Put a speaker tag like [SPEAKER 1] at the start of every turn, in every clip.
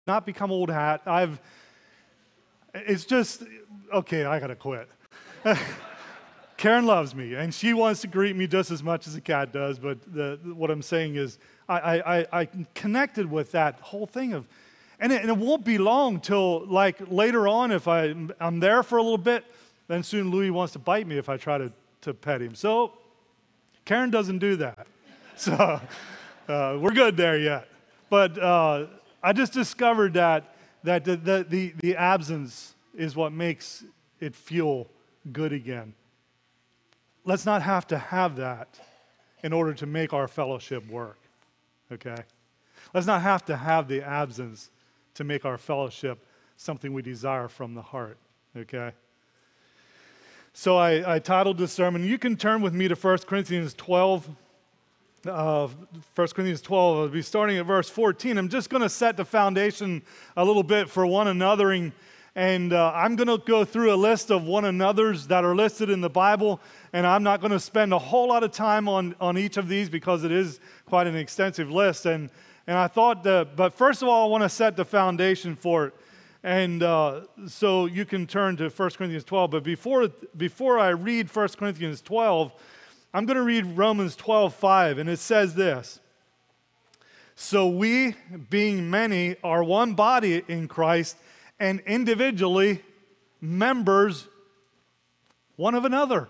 [SPEAKER 1] not become old hat. It's just, okay, I gotta quit. Karen loves me, and she wants to greet me just as much as a cat does, but what I'm saying is I connected with that whole thing of, and it won't be long till like later on if I'm there for a little bit, then soon Louis wants to bite me if I try to pet him. So Karen doesn't do that. So we're good there yet. But I just discovered that the absence is what makes it feel good again. Let's not have to have that in order to make our fellowship work, okay? Let's not have to have the absence to make our fellowship something we desire from the heart, okay? So I titled this sermon, you can turn with me to 1 Corinthians 12. 1 Corinthians 12, I'll be starting at verse 14. I'm just going to set the foundation a little bit for one anothering, and I'm going to go through a list of one another's that are listed in the Bible, and I'm not going to spend a whole lot of time on each of these because it is quite an extensive list. And I thought, but first of all, I want to set the foundation for it. And so you can turn to 1 Corinthians 12. But before I read 1 Corinthians 12, I'm going to read Romans 12:5, and it says this. So we, being many, are one body in Christ, and individually members one of another.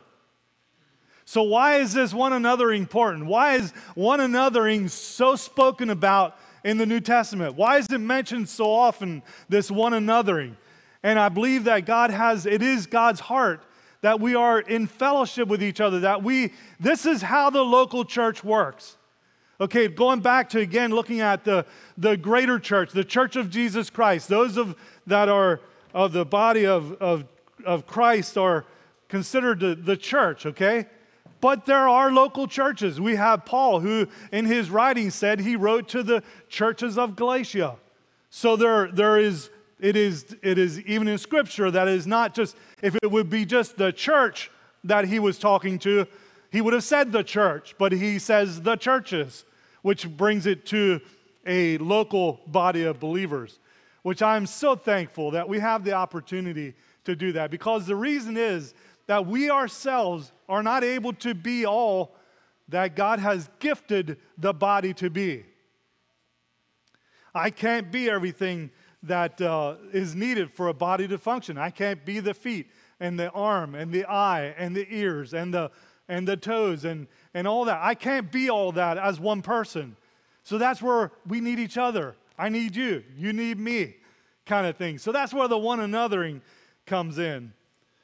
[SPEAKER 1] So why is this one anothering important? Why is one anothering so spoken about in the New Testament? Why is it mentioned so often, this one anothering? And I believe that it is God's heart that we are in fellowship with each other, this is how the local church works. Okay, going back to, again, looking at the greater church, the church of Jesus Christ, those that are of the body of Christ are considered the church, okay? But there are local churches. We have Paul, who in his writing said he wrote to the churches of Galatia. So it is even in Scripture that it is not just, if it would be just the church that he was talking to, he would have said the church, but he says the churches, which brings it to a local body of believers, which I'm so thankful that we have the opportunity to do that, because the reason is that we ourselves are not able to be all that God has gifted the body to be. I can't be everything that is needed for a body to function. I can't be the feet and the arm and the eye and the ears and the toes and all that. I can't be all that as one person. So that's where we need each other. I need you. You need me, kind of thing. So that's where the one anothering comes in.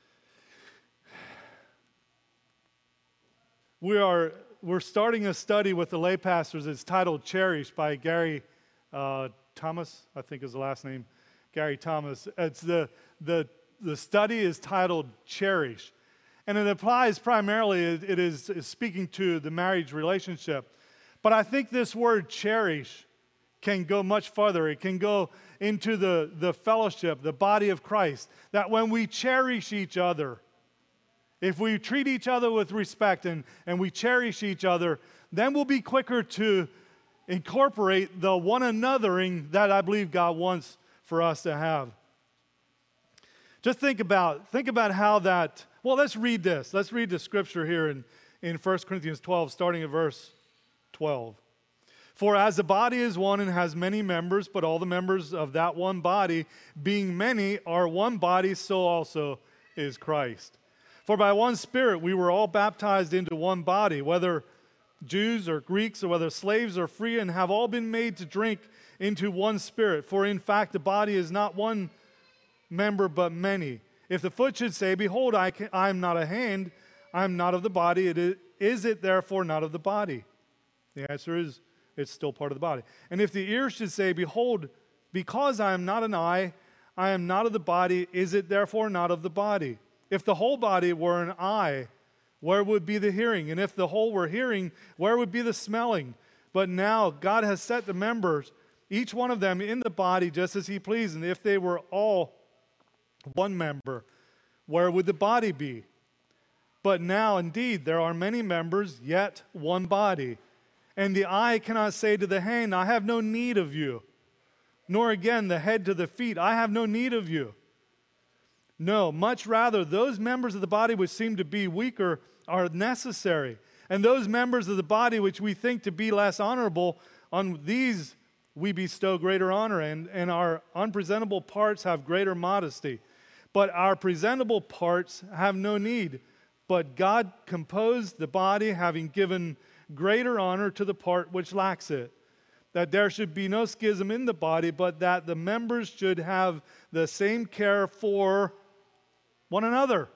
[SPEAKER 1] We're starting a study with the lay pastors. It's titled Cherish by Gary Thomas, I think is the last name, Gary Thomas. It's the study is titled Cherish, and it applies primarily, it is speaking to the marriage relationship. But I think this word cherish can go much further. It can go into the fellowship, the body of Christ, that when we cherish each other, if we treat each other with respect and we cherish each other, then we'll be quicker to incorporate the one anothering that I believe God wants for us to have. Just think about how that, well, let's read this. Let's read the scripture here in 1 Corinthians 12, starting at verse 12. For as the body is one and has many members, but all the members of that one body, being many, are one body, so also is Christ. For by one Spirit we were all baptized into one body, whether Jews or Greeks, or whether slaves or free, and have all been made to drink into one Spirit. For in fact the body is not one member but many. If the foot should say, behold, I am not a hand, I am not of the body, is it therefore not of the body? The answer is, it's still part of the body. And if the ear should say, behold, because I am not an eye, I am not of the body, is it therefore not of the body? If the whole body were an eye, where would be the hearing? And if the whole were hearing, where would be the smelling? But now God has set the members, each one of them, in the body just as he pleased. And if they were all one member, where would the body be? But now, indeed, there are many members, yet one body. And the eye cannot say to the hand, I have no need of you. nor again the head to the feet. I have no need of you. No, much rather, those members of the body which seem to be weaker are necessary. And those members of the body which we think to be less honorable, on these we bestow greater honor, and our unpresentable parts have greater modesty. But our presentable parts have no need. But God composed the body, having given greater honor to the part which lacks it, that there should be no schism in the body, but that the members should have the same care for one another.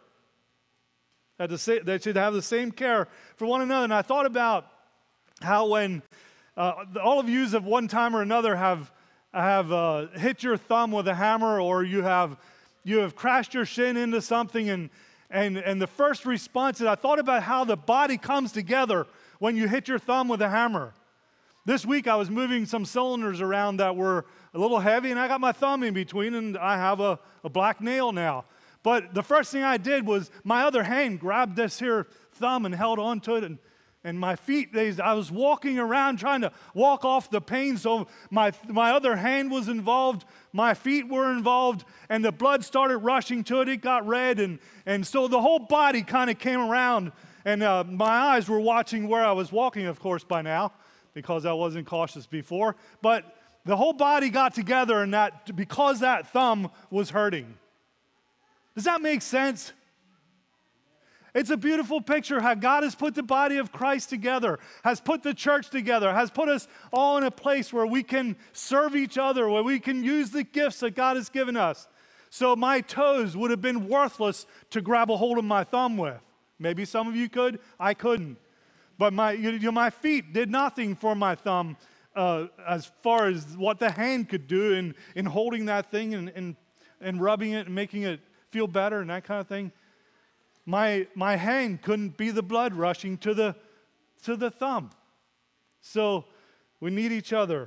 [SPEAKER 1] They should have the same care for one another. And I thought about how when all of you at one time or another have hit your thumb with a hammer, or you have crashed your shin into something, and the first response is, I thought about how the body comes together when you hit your thumb with a hammer. This week I was moving some cylinders around that were a little heavy, and I got my thumb in between, and I have a black nail now. But the first thing I did was my other hand grabbed this here thumb and held onto it, and my feet, I was walking around trying to walk off the pain, so my other hand was involved, my feet were involved, and the blood started rushing to it. It got red, and so the whole body kind of came around, and my eyes were watching where I was walking, of course, by now, because I wasn't cautious before. But the whole body got together, and because that thumb was hurting. Does that make sense? It's a beautiful picture how God has put the body of Christ together, has put the church together, has put us all in a place where we can serve each other, where we can use the gifts that God has given us. So my toes would have been worthless to grab a hold of my thumb with. Maybe some of you could, I couldn't. But my feet did nothing for my thumb as far as what the hand could do in holding that thing and rubbing it and making it feel better and that kind of thing. My hand couldn't be the blood rushing to the thumb. So we need each other.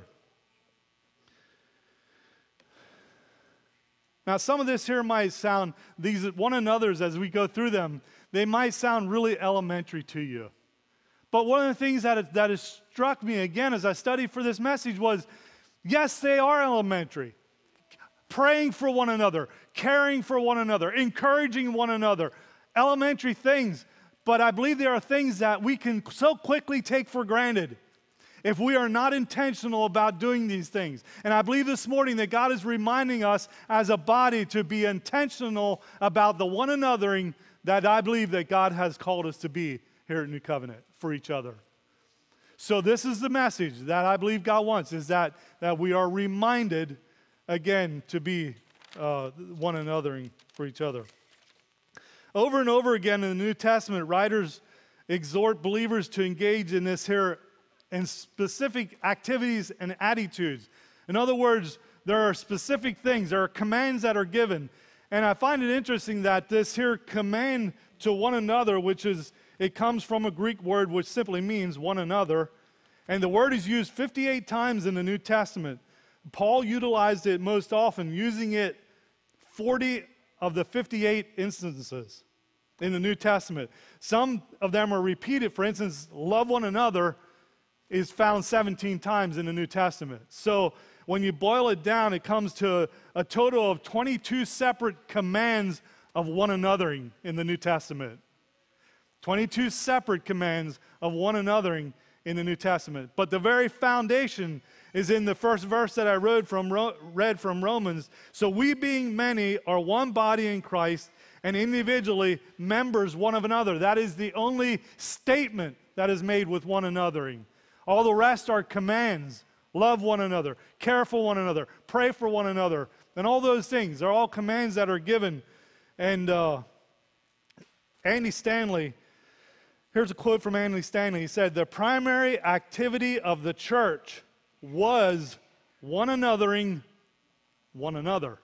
[SPEAKER 1] Now, some of this here might sound, these one another's as we go through them, they might sound really elementary to you. But one of the things that has struck me again as I studied for this message was, yes, they are elementary. Praying for one another, caring for one another, encouraging one another, elementary things. But I believe there are things that we can so quickly take for granted if we are not intentional about doing these things. And I believe this morning that God is reminding us as a body to be intentional about the one anothering that I believe that God has called us to be here at New Covenant for each other. So this is the message that I believe God wants, is that we are reminded again to be one anothering for each other. Over and over again in the New Testament, writers exhort believers to engage in this here in specific activities and attitudes. In other words, there are specific things, there are commands that are given. And I find it interesting that this here command to one another, it comes from a Greek word which simply means one another. And the word is used 58 times in the New Testament. Paul utilized it most often, using it 40 of the 58 instances in the New Testament. Some of them are repeated. For instance, love one another is found 17 times in the New Testament. So when you boil it down, it comes to a total of 22 separate commands of one anothering in the New Testament. 22 separate commands of one anothering in the New Testament. But the very foundation is in the first verse that I read from Romans. So we being many are one body in Christ, and individually members one of another. That is the only statement that is made with one anothering. All the rest are commands. Love one another, care for one another, pray for one another, and all those things. They're all commands that are given. And Andy Stanley, here's a quote from Andy Stanley. He said, "The primary activity of the church was one anothering one another."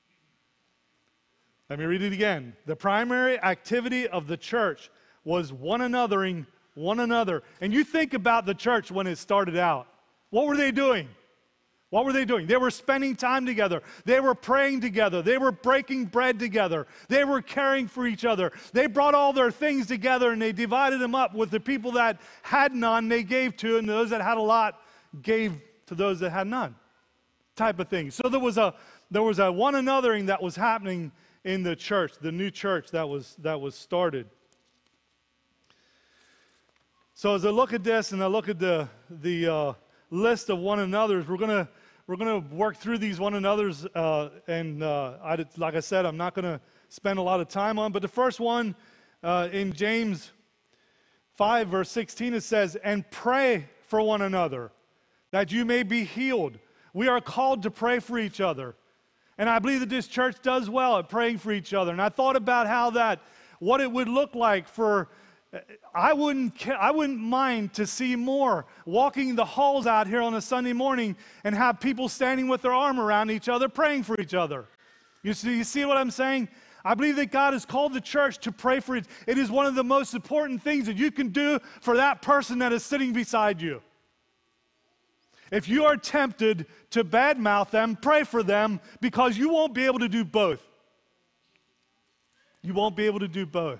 [SPEAKER 1] Let me read it again. The primary activity of the church was one anothering one another. And you think about the church when it started out. What were they doing? What were they doing? They were spending time together. They were praying together. They were breaking bread together. They were caring for each other. They brought all their things together and they divided them up with the people that had none, they gave to, and those that had a lot gave to those that had none. type of thing. So there was a one anothering that was happening in the church, the new church that was started. So as I look at this and I look at the list of one another's, we're gonna work through these one another's, like I said, I'm not gonna spend a lot of time on. But the first one in James 5 verse 16, it says, "And pray for one another, that you may be healed." We are called to pray for each other. And I believe that this church does well at praying for each other. And I thought about what it would look like for, I wouldn't mind to see more walking the halls out here on a Sunday morning and have people standing with their arm around each other, praying for each other. You see what I'm saying? I believe that God has called the church to pray for it. It is one of the most important things that you can do for that person that is sitting beside you. If you are tempted to badmouth them, pray for them, because you won't be able to do both. You won't be able to do both.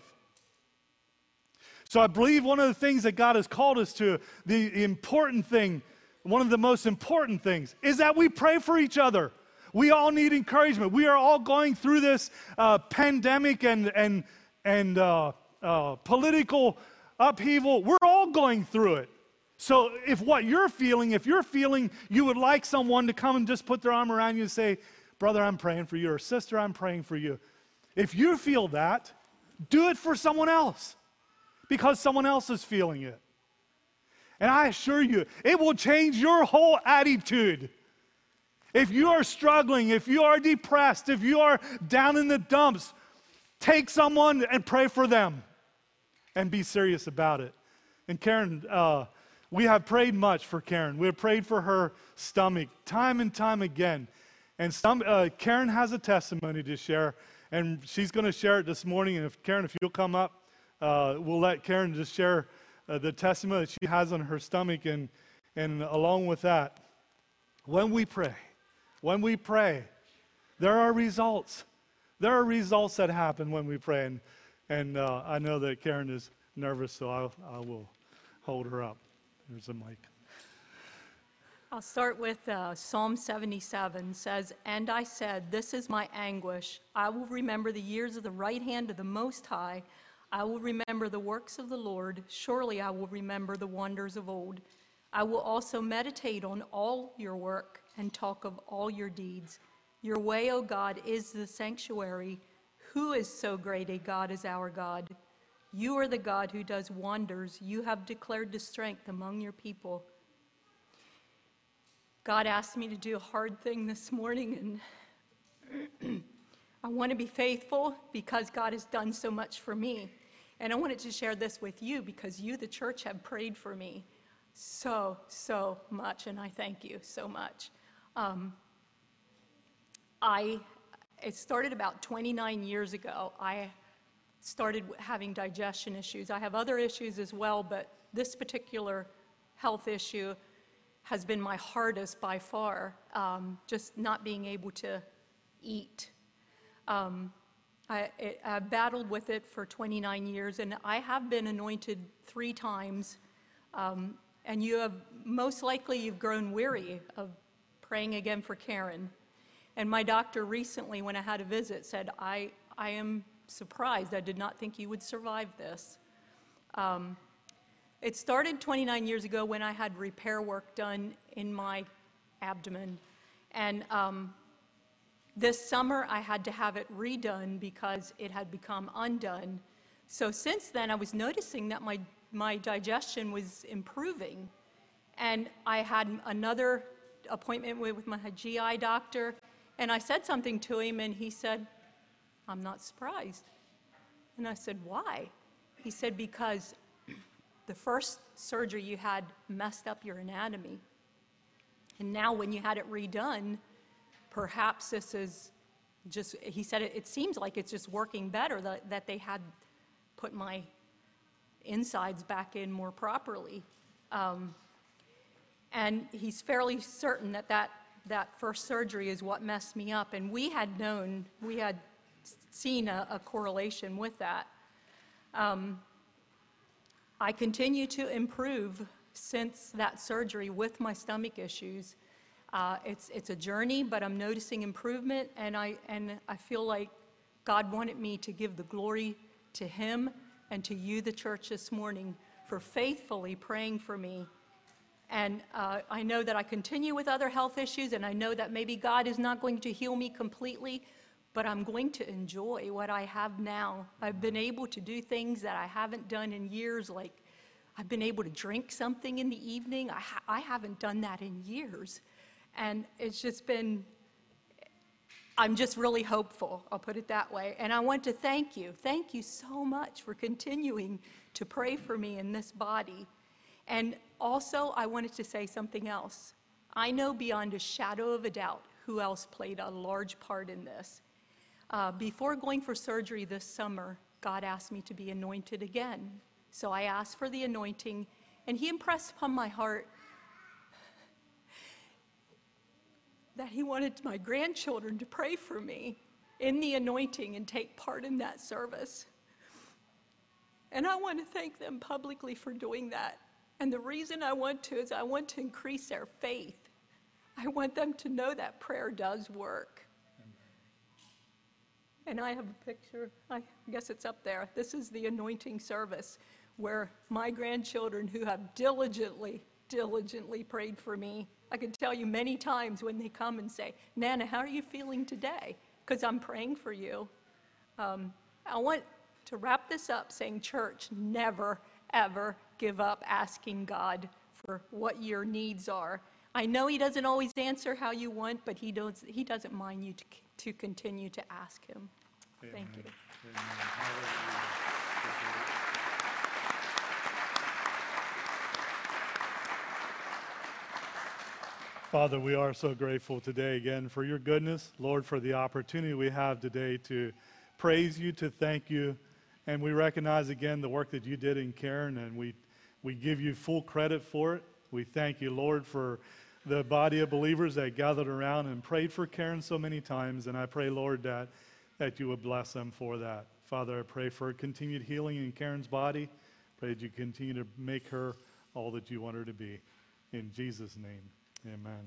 [SPEAKER 1] So I believe one of the things that God has called us to, the important thing, one of the most important things, is that we pray for each other. We all need encouragement. We are all going through this pandemic and political upheaval. We're all going through it. So if you're feeling you would like someone to come and just put their arm around you and say, "Brother, I'm praying for you," or "Sister, I'm praying for you." If you feel that, do it for someone else, because someone else is feeling it. And I assure you, it will change your whole attitude. If you are struggling, if you are depressed, if you are down in the dumps, take someone and pray for them and be serious about it. And Karen, we have prayed much for Karen. We have prayed for her stomach time and time again. And Karen has a testimony to share, and she's going to share it this morning. And Karen, if you'll come up, we'll let Karen just share the testimony that she has on her stomach. And along with that, when we pray, there are results. There are results that happen when we pray. And I know that Karen is nervous, so I will hold her up. There's a mic.
[SPEAKER 2] I'll start with Psalm 77 says, "And I said, this is my anguish. I will remember the years of the right hand of the Most High. I will remember the works of the Lord. Surely I will remember the wonders of old. I will also meditate on all your work and talk of all your deeds. Your way, O God, is the sanctuary. Who is so great a God as our God? You are the God who does wonders. You have declared the strength among your people." God asked me to do a hard thing this morning, and I want to be faithful because God has done so much for me. And I wanted to share this with you because you, the church, have prayed for me so much, and I thank you so much. It started about 29 years ago. I started having digestion issues. I have other issues as well, but this particular health issue has been my hardest by far, just not being able to eat. I battled with it for 29 years, and I have been anointed 3 times, and most likely you've grown weary of praying again for Karen. And my doctor recently, when I had a visit, said, I am surprised. I did not think you would survive this. It started 29 years ago when I had repair work done in my abdomen. And this summer I had to have it redone because it had become undone. So since then I was noticing that my digestion was improving. And I had another appointment with my GI doctor, and I said something to him, and he said, "I'm not surprised." And I said, "Why?" He said, "Because the first surgery you had messed up your anatomy. And now when you had it redone, perhaps this is just," he said, it seems like it's just working better, that they had put my insides back in more properly." And he's fairly certain that first surgery is what messed me up. And we had seen a correlation with that. I continue to improve since that surgery with my stomach issues. It's a journey, but I'm noticing improvement, and I feel like God wanted me to give the glory to Him and to you, the church, this morning for faithfully praying for me. And I know that I continue with other health issues, and I know that maybe God is not going to heal me completely, but I'm going to enjoy what I have now. I've been able to do things that I haven't done in years, like I've been able to drink something in the evening. I haven't done that in years. And it's just been, I'm just really hopeful, I'll put it that way. And I want to thank you. Thank you so much for continuing to pray for me in this body. And also, I wanted to say something else. I know beyond a shadow of a doubt who else played a large part in this. Before going for surgery this summer, God asked me to be anointed again. So I asked for the anointing, and He impressed upon my heart that He wanted my grandchildren to pray for me in the anointing and take part in that service. And I want to thank them publicly for doing that. And the reason I want to is I want to increase their faith. I want them to know that prayer does work. And I have a picture, I guess it's up there. This is the anointing service where my grandchildren, who have diligently prayed for me, I can tell you many times when they come and say, Nana, how are you feeling today? Because I'm praying for you. I want to wrap this up saying, church, never, ever give up asking God for what your needs are. I know He doesn't always answer how you want, but He doesn't mind you to continue to ask Him.
[SPEAKER 1] Amen.
[SPEAKER 2] Thank you.
[SPEAKER 1] Amen. Father, we are so grateful today again for your goodness, Lord, for the opportunity we have today to praise you, to thank you, and we recognize again the work that you did in Karen, and we give you full credit for it. We thank you, Lord, for the body of believers that gathered around and prayed for Karen so many times, and I pray, Lord, that you would bless them for that. Father, I pray for continued healing in Karen's body. Pray that you continue to make her all that you want her to be. In Jesus' name. Amen.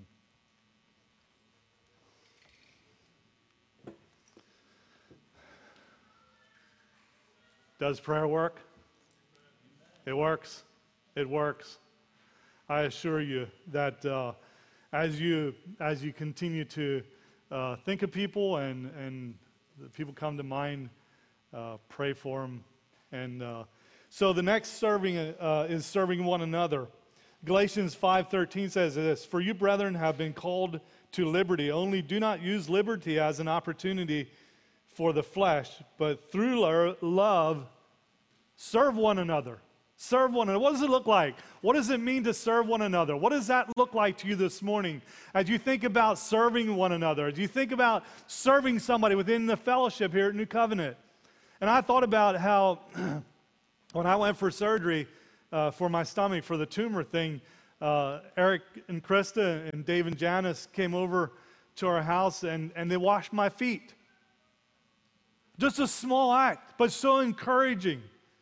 [SPEAKER 1] Does prayer work? It works. It works. I assure you that as you continue to think of people and the people come to mind, pray for them. And so the next serving is serving one another. Galatians 5:13 says this, "For you, brethren, have been called to liberty. Only do not use liberty as an opportunity for the flesh, but through love, serve one another." Serve one another. What does it look like? What does it mean to serve one another? What does that look like to you this morning as you think about serving one another, as you think about serving somebody within the fellowship here at New Covenant? And I thought about how when I went for surgery for my stomach, for the tumor thing, Eric and Krista and Dave and Janice came over to our house and they washed my feet. Just a small act, but so encouraging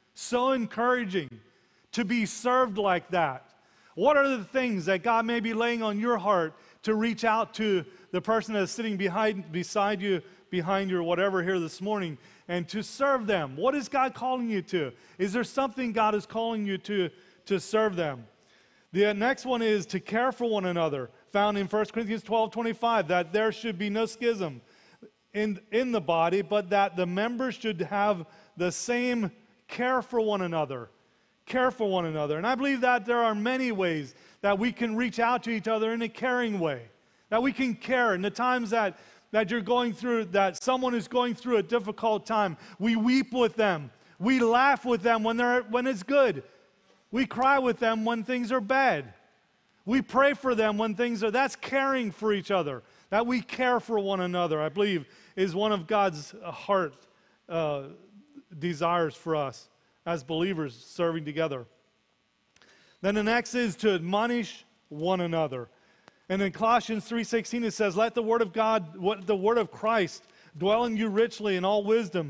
[SPEAKER 1] to be served like that. What are the things that God may be laying on your heart to reach out to the person that's sitting beside you, behind you, or whatever here this morning, and to serve them? What is God calling you to? Is there something God is calling you to serve them? The next one is to care for one another, found in 1 Corinthians 12:25, that there should be no schism in the body, but that the members should have the same care for one another. Care for one another. And I believe that there are many ways that we can reach out to each other in a caring way. That we can care in the times that you're going through, that someone is going through a difficult time. We weep with them. We laugh with them when it's good. We cry with them when things are bad. We pray for them when that's caring for each other. That we care for one another, I believe, is one of God's heart desires for us as believers serving together. Then the next is to admonish one another. And in Colossians 3:16 it says, "Let the word of God, the word of Christ, dwell in you richly in all wisdom,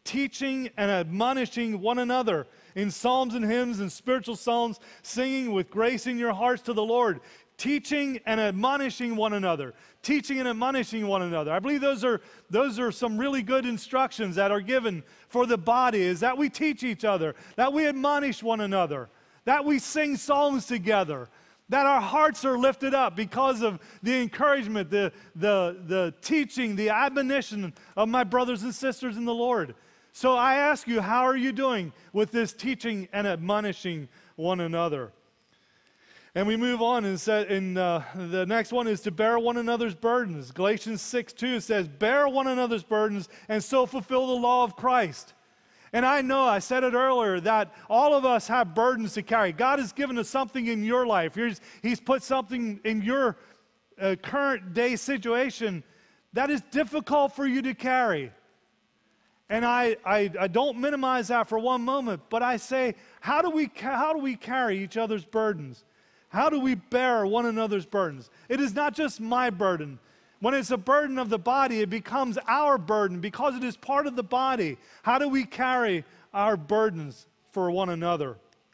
[SPEAKER 1] teaching and admonishing one another in psalms and hymns and spiritual songs, singing with grace in your hearts to the Lord. Teaching and admonishing one another. Teaching and admonishing one another. I believe those are some really good instructions that are given for the body, is that we teach each other, that we admonish one another, that we sing psalms together, that our hearts are lifted up because of the encouragement, the teaching, the admonition of my brothers and sisters in the Lord. So I ask you, how are you doing with this teaching and admonishing one another? And we move on and said, the next one is to bear one another's burdens. Galatians 6:2 says, bear one another's burdens and so fulfill the law of Christ. And I know, I said it earlier, that all of us have burdens to carry. God has given us something in your life. He's put something in your current day situation that is difficult for you to carry. And I don't minimize that for one moment, but I say, how do we carry each other's burdens? How do we bear one another's burdens? It is not just my burden. When it's a burden of the body, it becomes our burden because it is part of the body. How do we carry our burdens for one another?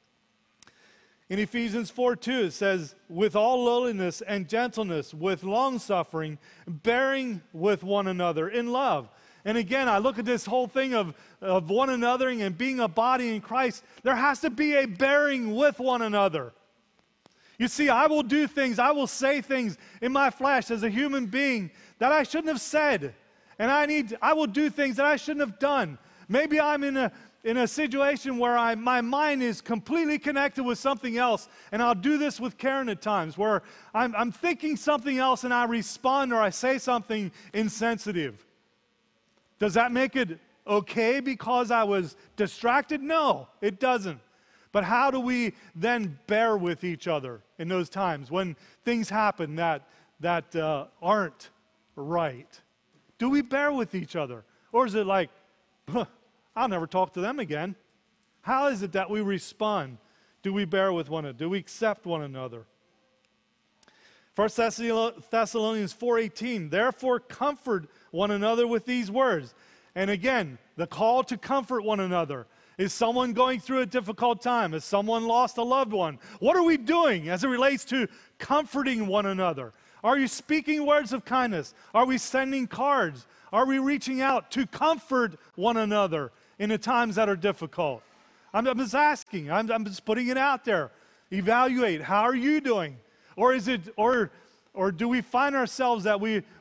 [SPEAKER 1] In Ephesians 4:2, it says, with all lowliness and gentleness, with long-suffering, bearing with one another in love. And again, I look at this whole thing of one another and being a body in Christ. There has to be a bearing with one another. You see, I will do things, I will say things in my flesh as a human being that I shouldn't have said. And I will do things that I shouldn't have done. Maybe I'm in a situation where my mind is completely connected with something else. And I'll do this with Karen at times, where I'm thinking something else and I respond or I say something insensitive. Does that make it okay because I was distracted? No, it doesn't. But how do we then bear with each other in those times when things happen that aren't right? Do we bear with each other? Or is it like, I'll never talk to them again? How is it that we respond? Do we bear with one another? Do we accept one another? 1 Thessalonians 4:18, therefore comfort one another with these words. And again, the call to comfort one another. Is someone going through a difficult time? Has someone lost a loved one? What are we doing as it relates to comforting one another? Are you speaking words of kindness? Are we sending cards? Are we reaching out to comfort one another in the times that are difficult? I'm just asking. I'm just putting it out there. Evaluate. How are you doing? Or is it, or do we find ourselves that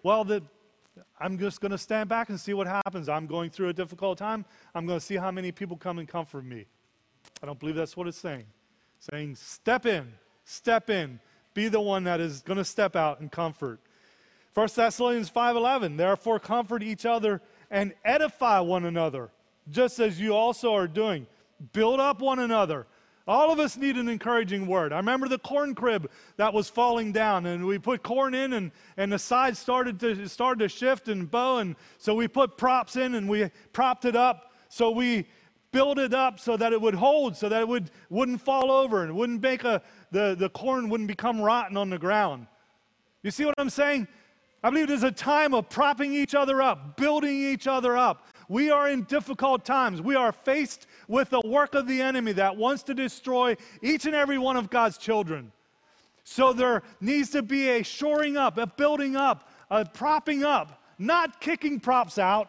[SPEAKER 1] I'm just going to stand back and see what happens. I'm going through a difficult time. I'm going to see how many people come and comfort me. I don't believe that's what it's saying. It's saying, step in, be the one that is going to step out and comfort. 1 Thessalonians 5:11, therefore comfort each other and edify one another, just as you also are doing. Build up one another. All of us need an encouraging word. I remember the corn crib that was falling down, and we put corn in, and the sides started to shift and bow, and so we put props in, and we propped it up. So we built it up so that it would hold, so that it wouldn't fall over, and it wouldn't make the corn wouldn't become rotten on the ground. You see what I'm saying? I believe there's a time of propping each other up, building each other up. We are in difficult times. We are faced with the work of the enemy that wants to destroy each and every one of God's children. So there needs to be a shoring up, a building up, a propping up, not kicking props out,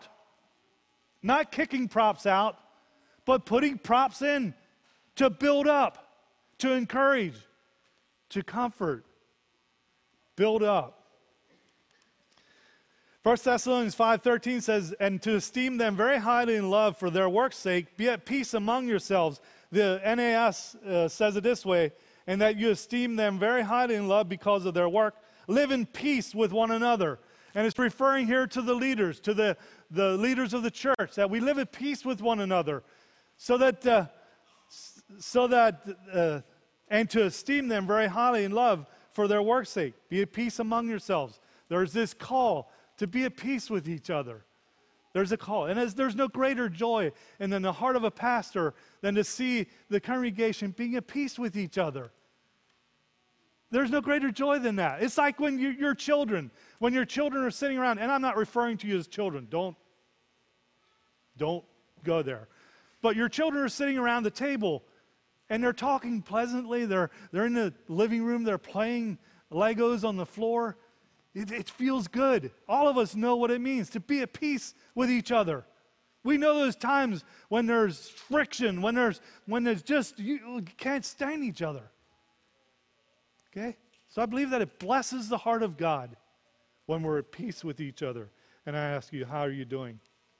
[SPEAKER 1] but putting props in to build up, to encourage, to comfort, build up. 1 Thessalonians 5:13 says, and to esteem them very highly in love for their work's sake, be at peace among yourselves. The NAS says it this way, and that you esteem them very highly in love because of their work. Live in peace with one another. And it's referring here to the leaders, to the leaders of the church, that we live at peace with one another, and to esteem them very highly in love for their work's sake. Be at peace among yourselves. There's this call to be at peace with each other. There's a call. And there's no greater joy in the heart of a pastor than to see the congregation being at peace with each other. There's no greater joy than that. It's like when your children are sitting around, and I'm not referring to you as children. Don't go there. But your children are sitting around the table and they're talking pleasantly. They're in the living room. They're playing Legos on the floor. It feels good. All of us know what it means to be at peace with each other. We know those times when there's friction, when there's just, you can't stand each other. Okay? So I believe that it blesses the heart of God when we're at peace with each other. And I ask you, how are you doing?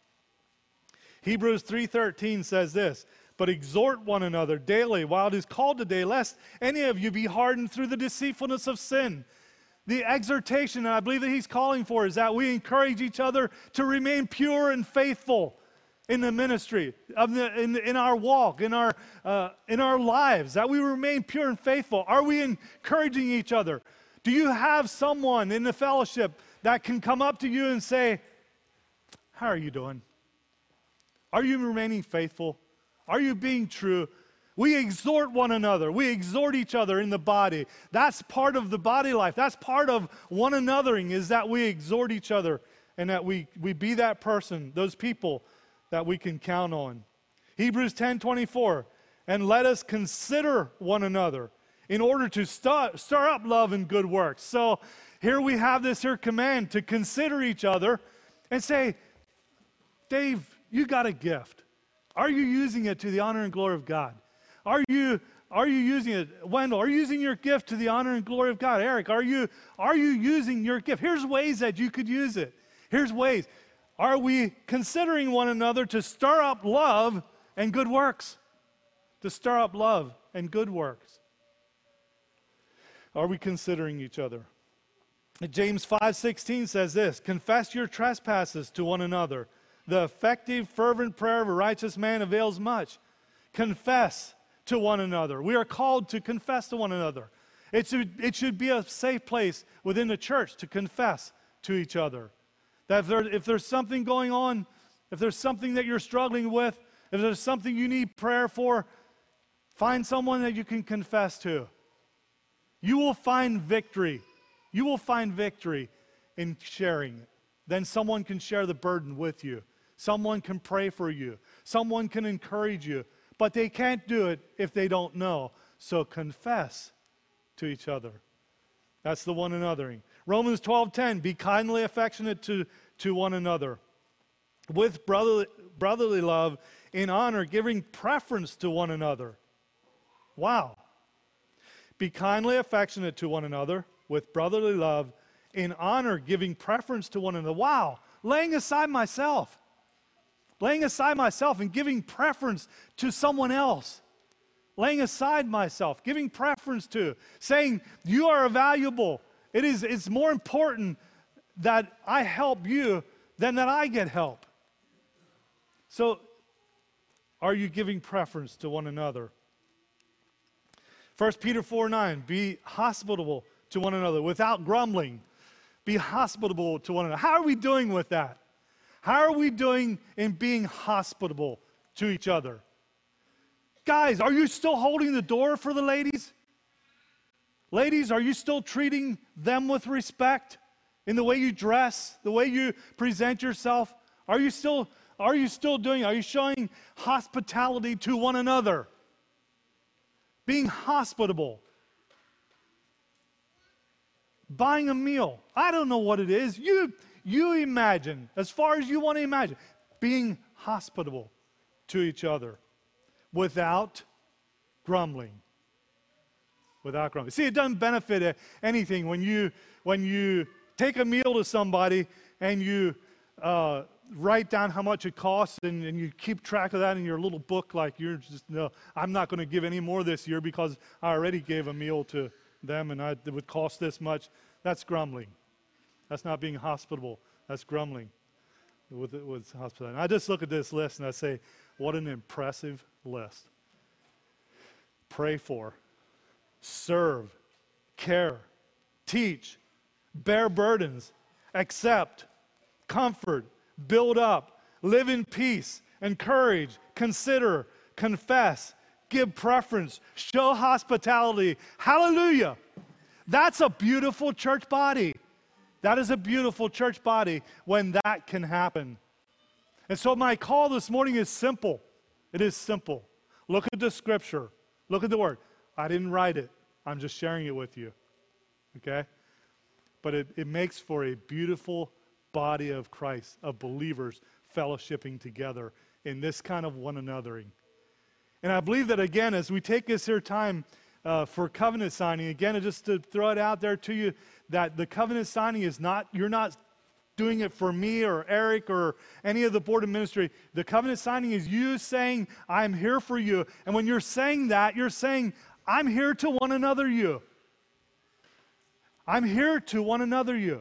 [SPEAKER 1] Hebrews 3:13 says this, but exhort one another daily while it is called today, lest any of you be hardened through the deceitfulness of sin. The exhortation that I believe that he's calling for is that we encourage each other to remain pure and faithful in the ministry, in our walk, in our lives, that we remain pure and faithful. Are we encouraging each other? Do you have someone in the fellowship that can come up to you and say, how are you doing? Are you remaining faithful? Are you being true? We exhort one another. We exhort each other in the body. That's part of the body life. That's part of one anothering, is that we exhort each other and that we be that person, those people that we can count on. Hebrews 10:24, and let us consider one another in order to stir up love and good works. So here we have this here command to consider each other and say, Dave, you got a gift. Are you using it to the honor and glory of God? Are you using it? Wendell, are you using your gift to the honor and glory of God? Eric, are you using your gift? Here's ways that you could use it. Here's ways. Are we considering one another to stir up love and good works? To stir up love and good works. Are we considering each other? James 5:16 says this, confess your trespasses to one another. The effective, fervent prayer of a righteous man avails much. Confess to one another. We are called to confess to one another. It should be a safe place within the church to confess to each other. That if there's something going on, if there's something that you're struggling with, if there's something you need prayer for, find someone that you can confess to. You will find victory. You will find victory in sharing it. Then someone can share the burden with you. Someone can pray for you. Someone can encourage you. But they can't do it if they don't know. So confess to each other. That's the one anothering. Romans 12:10, be kindly affectionate to one another, with brotherly love, in honor, giving preference to one another. Wow. Be kindly affectionate to one another, with brotherly love, in honor, giving preference to one another. Wow. Laying aside myself and giving preference to someone else. Laying aside myself, giving preference to, saying, you are valuable. It's more important that I help you than that I get help. So, are you giving preference to one another? 1 Peter 4:9, be hospitable to one another without grumbling. Be hospitable to one another. How are we doing with that? How are we doing in being hospitable to each other? Guys, are you still holding the door for the ladies? Ladies, are you still treating them with respect in the way you dress, the way you present yourself? Are you showing hospitality to one another? Being hospitable. Buying a meal. I don't know what it is. You imagine, as far as you want to imagine, being hospitable to each other without grumbling. Without grumbling. See, it doesn't benefit anything when you take a meal to somebody and you write down how much it costs and you keep track of that in your little book, like you're just, no, I'm not going to give any more this year because I already gave a meal to them and it would cost this much. That's grumbling. That's not being hospitable. That's grumbling with hospitality. And I just look at this list and I say, what an impressive list. Pray for, serve, care, teach, bear burdens, accept, comfort, build up, live in peace, encourage, consider, confess, give preference, show hospitality. Hallelujah. That's a beautiful church body. That is a beautiful church body when that can happen. And so my call this morning is simple. It is simple. Look at the scripture. Look at the word. I didn't write it. I'm just sharing it with you. Okay? But it makes for a beautiful body of Christ, of believers fellowshipping together in this kind of one anothering. And I believe that, again, as we take this here time for covenant signing, again, just to throw it out there to you, that the covenant signing is not, you're not doing it for me or Eric or any of the board of ministry. The covenant signing is you saying, I'm here for you. And when you're saying that, you're saying, I'm here to one another you. I'm here to one another you.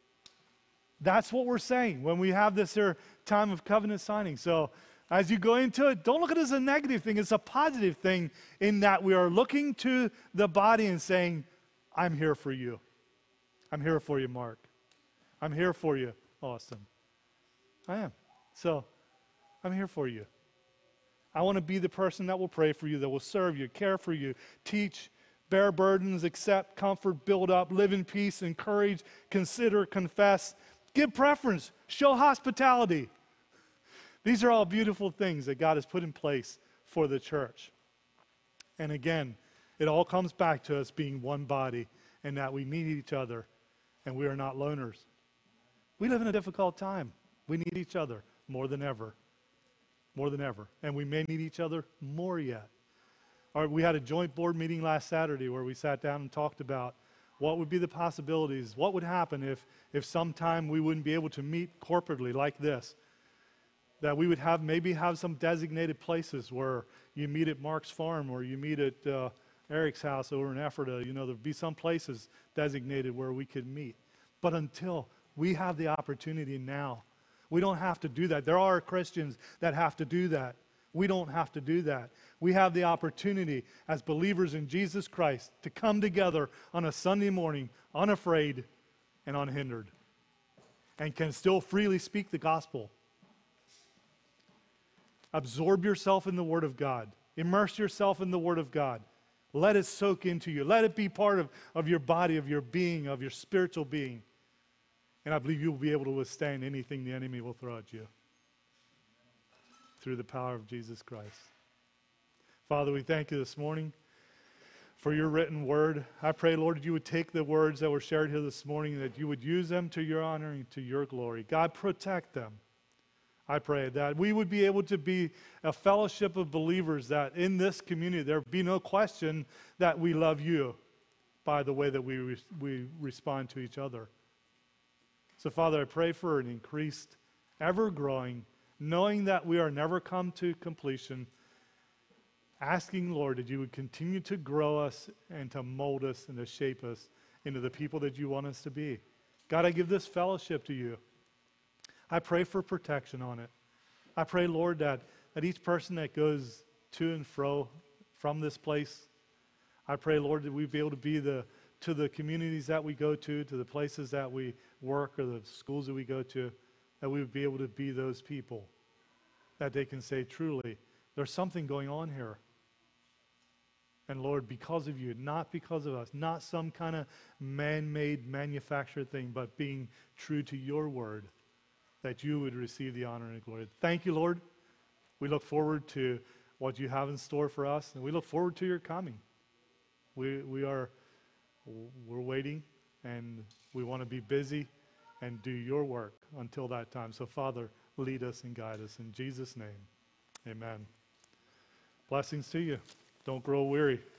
[SPEAKER 1] That's what we're saying when we have this here time of covenant signing. So as you go into it, don't look at it as a negative thing. It's a positive thing in that we are looking to the body and saying, I'm here for you. I'm here for you, Mark. I'm here for you, Austin. I am. So I'm here for you. I want to be the person that will pray for you, that will serve you, care for you, teach, bear burdens, accept, comfort, build up, live in peace, encourage, consider, confess, give preference, show hospitality. These are all beautiful things that God has put in place for the church. And again, it all comes back to us being one body and that we need each other and we are not loners. We live in a difficult time. We need each other more than ever. More than ever. And we may need each other more yet. We had a joint board meeting last Saturday where we sat down and talked about what would be the possibilities, what would happen if sometime we wouldn't be able to meet corporately like this, that we would maybe have some designated places where you meet at Mark's farm or you meet at Eric's house over in Ephrata. There'd be some places designated where we could meet. But until we have the opportunity now, we don't have to do that. There are Christians that have to do that. We don't have to do that. We have the opportunity as believers in Jesus Christ to come together on a Sunday morning unafraid and unhindered and can still freely speak the gospel. Absorb yourself in the Word of God. Immerse yourself in the Word of God. Let it soak into you. Let it be part of your body, of your being, of your spiritual being. And I believe you'll be able to withstand anything the enemy will throw at you through the power of Jesus Christ. Father, we thank you this morning for your written word. I pray, Lord, that you would take the words that were shared here this morning, that you would use them to your honor and to your glory. God, protect them. I pray that we would be able to be a fellowship of believers, that in this community there be no question that we love you by the way that we respond to each other. So, Father, I pray for an increased, ever-growing, knowing that we are never come to completion, asking, Lord, that you would continue to grow us and to mold us and to shape us into the people that you want us to be. God, I give this fellowship to you. I pray for protection on it. I pray, Lord, that each person that goes to and fro from this place, I pray, Lord, that we'd be able to be to the communities that we go to the places that we work or the schools that we go to, that we would be able to be those people that they can say, truly, there's something going on here. And Lord, because of you, not because of us, not some kind of man-made, manufactured thing, but being true to your word, that you would receive the honor and glory. Thank you, Lord. We look forward to what you have in store for us, and we look forward to your coming. We're waiting, and we want to be busy and do your work until that time. So, Father, lead us and guide us. In Jesus' name, amen. Blessings to you. Don't grow weary.